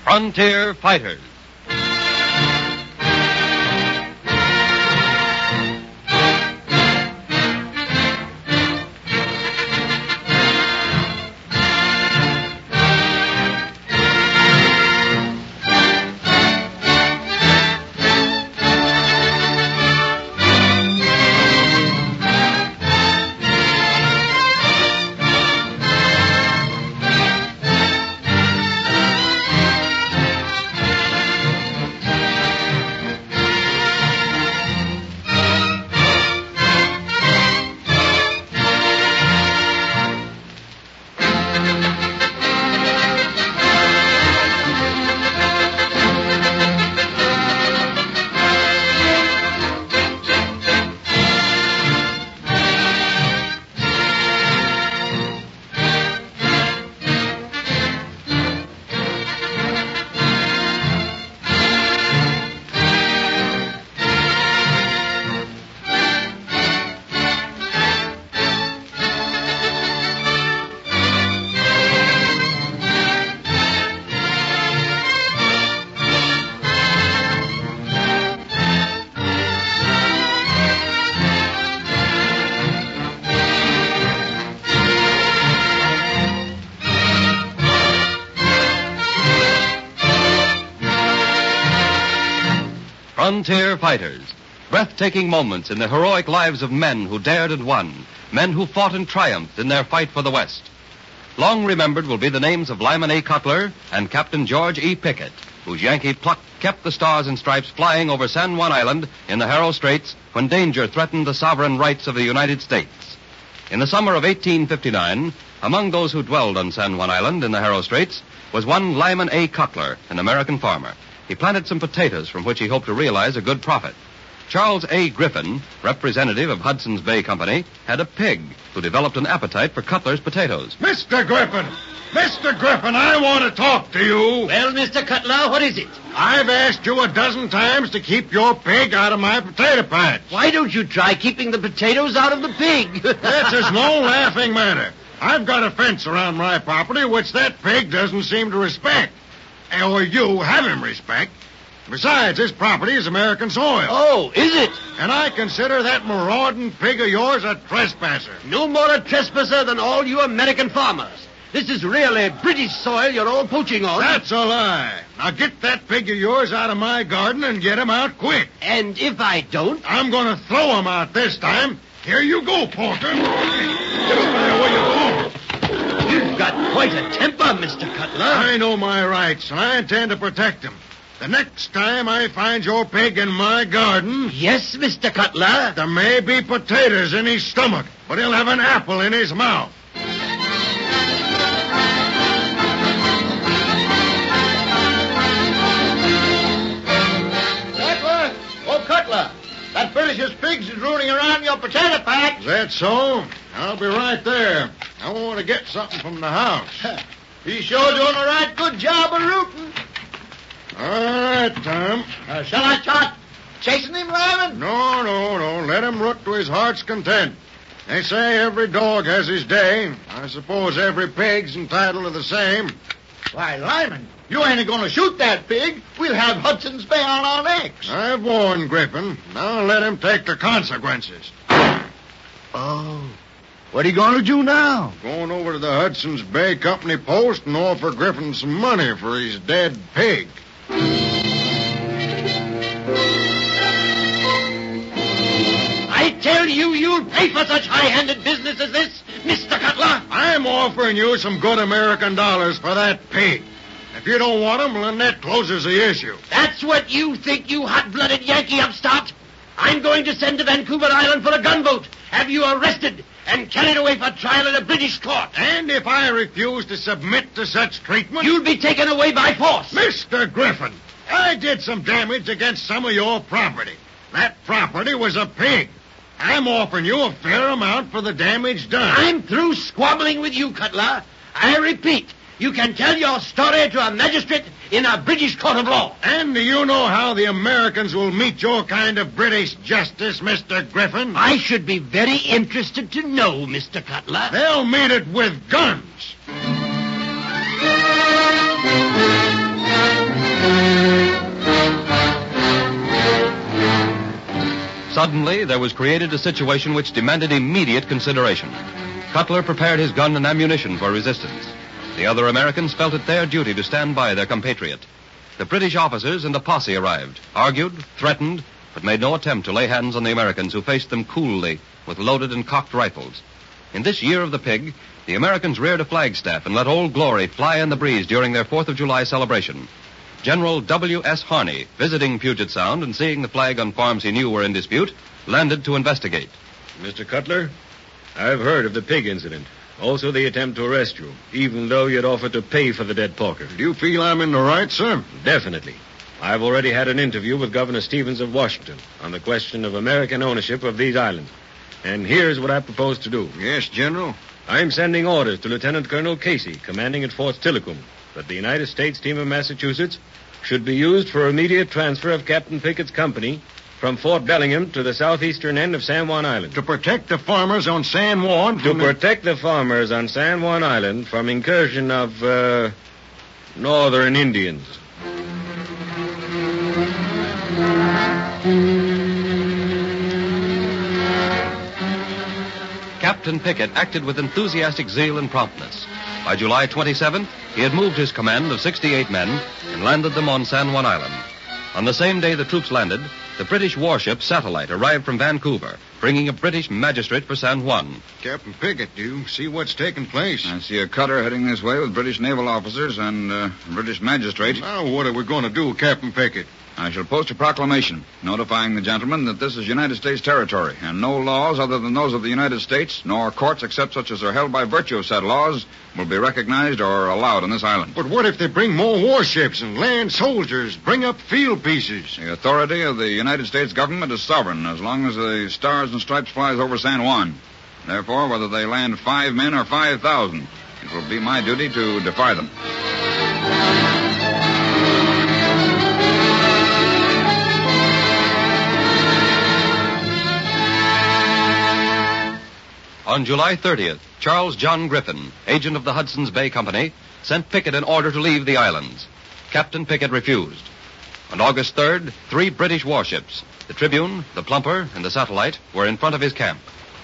Frontier Fighters. Frontier Fighters. Breathtaking moments in the heroic lives of men who dared and won. Men who fought and triumphed in their fight for the West. Long remembered will be the names of Lyman A. Cutler and Captain George E. Pickett, whose Yankee pluck kept the Stars and Stripes flying over San Juan Island in the Haro Straits when danger threatened the sovereign rights of the United States. In the summer of 1859, among those who dwelled on San Juan Island in the Haro Straits was one Lyman A. Cutler, an American farmer. He planted some potatoes from which he hoped to realize a good profit. Charles A. Griffin, representative of Hudson's Bay Company, had a pig who developed an appetite for Cutler's potatoes. Mr. Griffin! Mr. Griffin, I want to talk to you. Well, Mr. Cutler, what is it? I've asked you a dozen times to keep your pig out of my potato patch. Why don't you try keeping the potatoes out of the pig? That is no laughing matter. I've got a fence around my property which that pig doesn't seem to respect. Or you have him respect. Besides, this property is American soil. Oh, is it? And I consider that marauding pig of yours a trespasser. No more a trespasser than all you American farmers. This is really British soil you're all poaching on. That's a lie. Now get that pig of yours out of my garden and get him out quick. And if I don't? I'm going to throw him out this time. Here you go, Porter. Get over there where you belong. You've got quite a temper, Mr. Cutler. I know my rights, and I intend to protect them. The next time I find your pig in my garden... Yes, Mr. Cutler? There may be potatoes in his stomach, but he'll have an apple in his mouth. Cutler! Oh, Cutler! That British's pigs is rooting around your potato patch. Is that so? I'll be right there. I want to get something from the house. He's sure doing a right good job of rooting. All right, Tom. Shall I start chasing him, Lyman? No. Let him root to his heart's content. They say every dog has his day. I suppose every pig's entitled to the same. Why, Lyman, you ain't going to shoot that pig. We'll have Hudson's Bay on our necks. I've warned Griffin. Now let him take the consequences. Oh. What are you going to do now? Going over to the Hudson's Bay Company post and offer Griffin some money for his dead pig. I tell you, you'll pay for such high-handed business as this, Mr. Cutler. I'm offering you some good American dollars for that pig. If you don't want them, then that closes the issue. That's what you think, you hot-blooded Yankee upstart? I'm going to send to Vancouver Island for a gunboat, have you arrested, and carried away for trial in a British court. And if I refuse to submit to such treatment... You'll be taken away by force. Mr. Griffin, I did some damage against some of your property. That property was a pig. I'm offering you a fair amount for the damage done. I'm through squabbling with you, Cutler. I repeat, you can tell your story to a magistrate in a British court of law. And do you know how the Americans will meet your kind of British justice, Mr. Griffin? I should be very interested to know, Mr. Cutler. They'll meet it with guns. Suddenly, there was created a situation which demanded immediate consideration. Cutler prepared his gun and ammunition for resistance. The other Americans felt it their duty to stand by their compatriot. The British officers and a posse arrived, argued, threatened, but made no attempt to lay hands on the Americans who faced them coolly with loaded and cocked rifles. In this year of the pig, the Americans reared a flagstaff and let Old Glory fly in the breeze during their 4th of July celebration. General W.S. Harney, visiting Puget Sound and seeing the flag on farms he knew were in dispute, landed to investigate. Mr. Cutler, I've heard of the pig incident. Also the attempt to arrest you, even though you'd offered to pay for the dead porker. Do you feel I'm in the right, sir? Definitely. I've already had an interview with Governor Stevens of Washington on the question of American ownership of these islands. And here's what I propose to do. Yes, General. I'm sending orders to Lieutenant Colonel Casey, commanding at Fort Steilacoom, that the United States team of Massachusetts should be used for immediate transfer of Captain Pickett's company from Fort Bellingham to the southeastern end of San Juan Island. To protect the farmers on San Juan To protect the farmers on San Juan Island from incursion of, northern Indians. Captain Pickett acted with enthusiastic zeal and promptness. By July 27th, he had moved his command of 68 men and landed them on San Juan Island. On the same day the troops landed, the British warship Satellite arrived from Vancouver, bringing a British magistrate for San Juan. Captain Pickett, do you see what's taking place? I see a cutter heading this way with British naval officers and a British magistrate. Now, what are we going to do, Captain Pickett? I shall post a proclamation notifying the gentlemen that this is United States territory, and no laws other than those of the United States, nor courts except such as are held by virtue of said laws, will be recognized or allowed on this island. But what if they bring more warships and land soldiers, bring up field pieces? The authority of the United States government is sovereign as long as the Stars and Stripes flies over San Juan. Therefore, whether they land 5 men or 5,000, it will be my duty to defy them. On July 30th, Charles John Griffin, agent of the Hudson's Bay Company, sent Pickett an order to leave the islands. Captain Pickett refused. On August 3rd, 3 British warships, the Tribune, the Plumper, and the Satellite, were in front of his camp.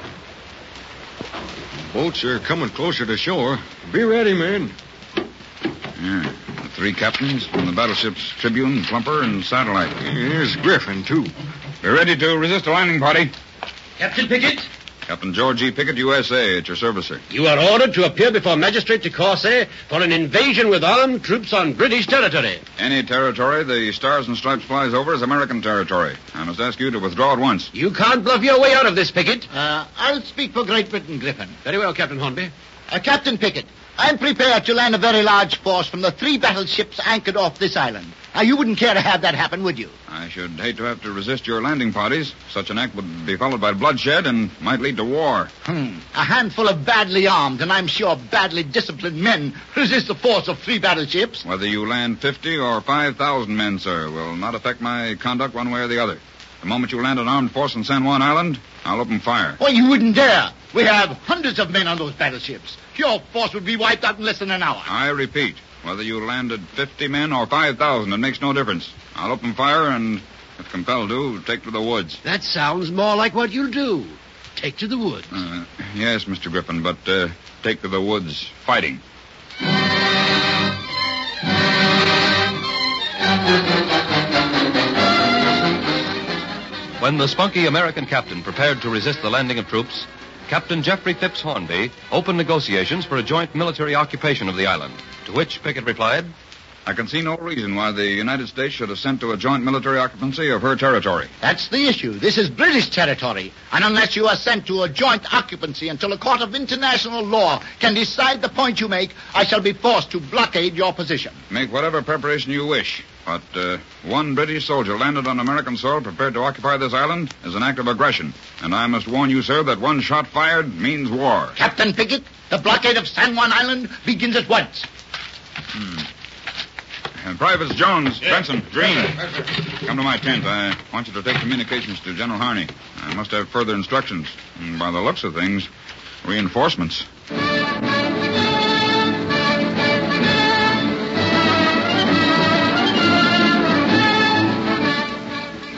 Boats are coming closer to shore. Be ready, men. Yeah, the 3 captains from the battleships Tribune, Plumper, and Satellite. Here's Griffin, too. Be ready to resist a landing party. Captain Pickett, Captain George E. Pickett, USA, at your service, sir. you are ordered to appear before Magistrate de Courcy for an invasion with armed troops on British territory. Any territory the Stars and Stripes flies over is American territory. I must ask you to withdraw at once. You can't bluff your way out of this, Pickett. I'll speak for Great Britain, Griffin. Very well, Captain Hornby. Captain Pickett, I'm prepared to land a very large force from the 3 battleships anchored off this island. Now, you wouldn't care to have that happen, would you? I should hate to have to resist your landing parties. Such an act would be followed by bloodshed and might lead to war. A handful of badly armed, and I'm sure badly disciplined men resist the force of 3 battleships. Whether you land 50 or 5,000 men, sir, will not affect my conduct one way or the other. The moment you land an armed force on San Juan Island, I'll open fire. Well, you wouldn't dare. We have hundreds of men on those battleships. Your force would be wiped out in less than an hour. I repeat, whether you landed 50 men or 5,000, it makes no difference. I'll open fire and, if compelled to, take to the woods. That sounds more like what you'll do. Take to the woods. Yes, Mr. Griffin, but take to the woods fighting. When the spunky American captain prepared to resist the landing of troops, Captain Jeffrey Phipps Hornby opened negotiations for a joint military occupation of the island, to which Pickett replied, I can see no reason why the United States should assent to a joint military occupancy of her territory. That's the issue. This is British territory. And unless you assent to a joint occupancy until a court of international law can decide the point you make, I shall be forced to blockade your position. Make whatever preparation you wish. But one British soldier landed on American soil prepared to occupy this island is an act of aggression. And I must warn you, sir, that one shot fired means war. Captain Pickett, the blockade of San Juan Island begins at once. And Privates Jones, Benson, Green, come to my tent. I want you to take communications to General Harney. I must have further instructions. And by the looks of things, reinforcements.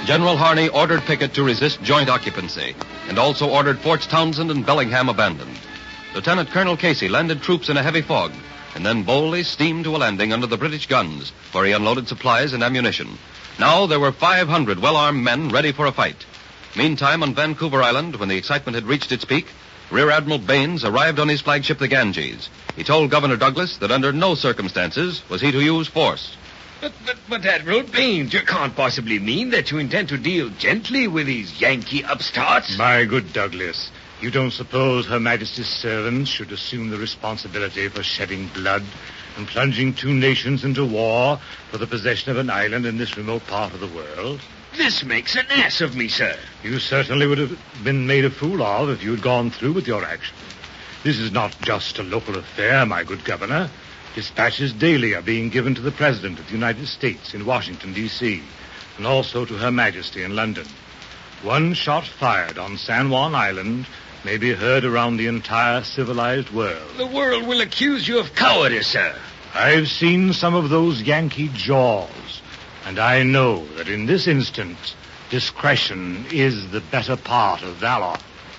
General Harney ordered Pickett to resist joint occupancy and also ordered Forts Townsend and Bellingham abandoned. Lieutenant Colonel Casey landed troops in a heavy fog and then boldly steamed to a landing under the British guns, where he unloaded supplies and ammunition. Now there were 500 well-armed men ready for a fight. Meantime, on Vancouver Island, when the excitement had reached its peak, Rear Admiral Baines arrived on his flagship, the Ganges. He told Governor Douglas that under no circumstances was he to use force. But Admiral Baines, you can't possibly mean that you intend to deal gently with these Yankee upstarts? My good Douglas, you don't suppose Her Majesty's servants should assume the responsibility for shedding blood and plunging two nations into war for the possession of an island in this remote part of the world? This makes an ass of me, sir. You certainly would have been made a fool of if you had gone through with your action. This is not just a local affair, my good governor. Dispatches daily are being given to the President of the United States in Washington, D.C., and also to Her Majesty in London. One shot fired on San Juan Island may be heard around the entire civilized world. The world will accuse you of cowardice, sir. I've seen some of those Yankee jaws, and I know that in this instance, discretion is the better part of valor.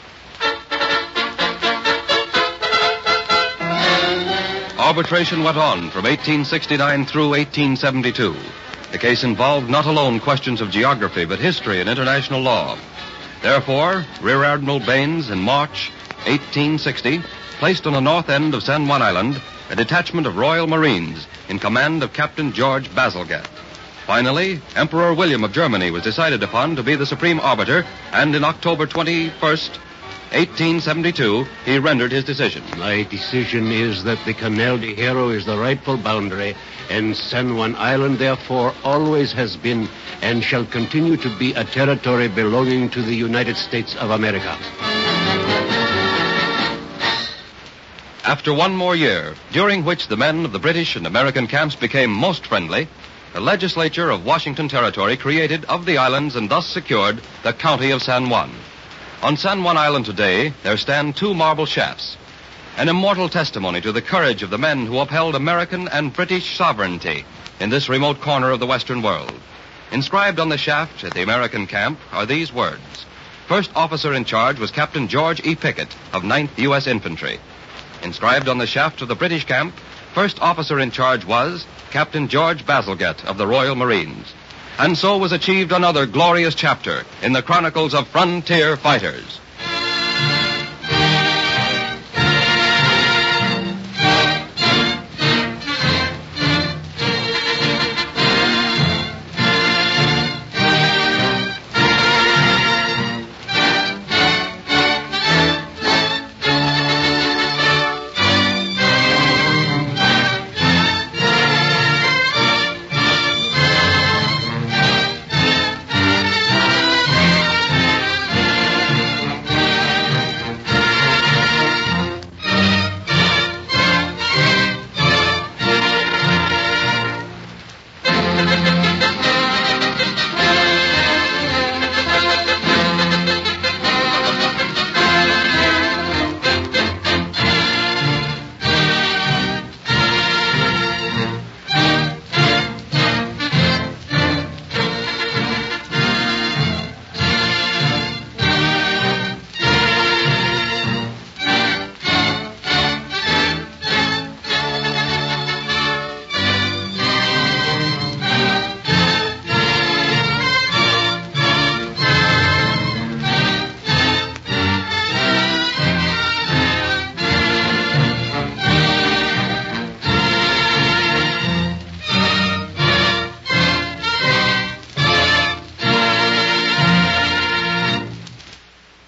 Arbitration went on from 1869 through 1872. The case involved not alone questions of geography, but history and international law. Therefore, Rear Admiral Baines, in March 1860, placed on the north end of San Juan Island a detachment of Royal Marines in command of Captain George Bazalgette. Finally, Emperor William of Germany was decided upon to be the supreme arbiter, and in October 21st, 1872, he rendered his decision. My decision is that the Canal de Hierro is the rightful boundary, and San Juan Island, therefore, always has been and shall continue to be a territory belonging to the United States of America. After one more year, during which the men of the British and American camps became most friendly, the legislature of Washington Territory created of the islands and thus secured the county of San Juan. On San Juan Island today, there stand two marble shafts, an immortal testimony to the courage of the men who upheld American and British sovereignty in this remote corner of the Western world. Inscribed on the shaft at the American camp are these words. First officer in charge was Captain George E. Pickett of 9th U.S. Infantry. Inscribed on the shaft of the British camp, first officer in charge was Captain George Bazalgette of the Royal Marines. And so was achieved another glorious chapter in the chronicles of frontier fighters.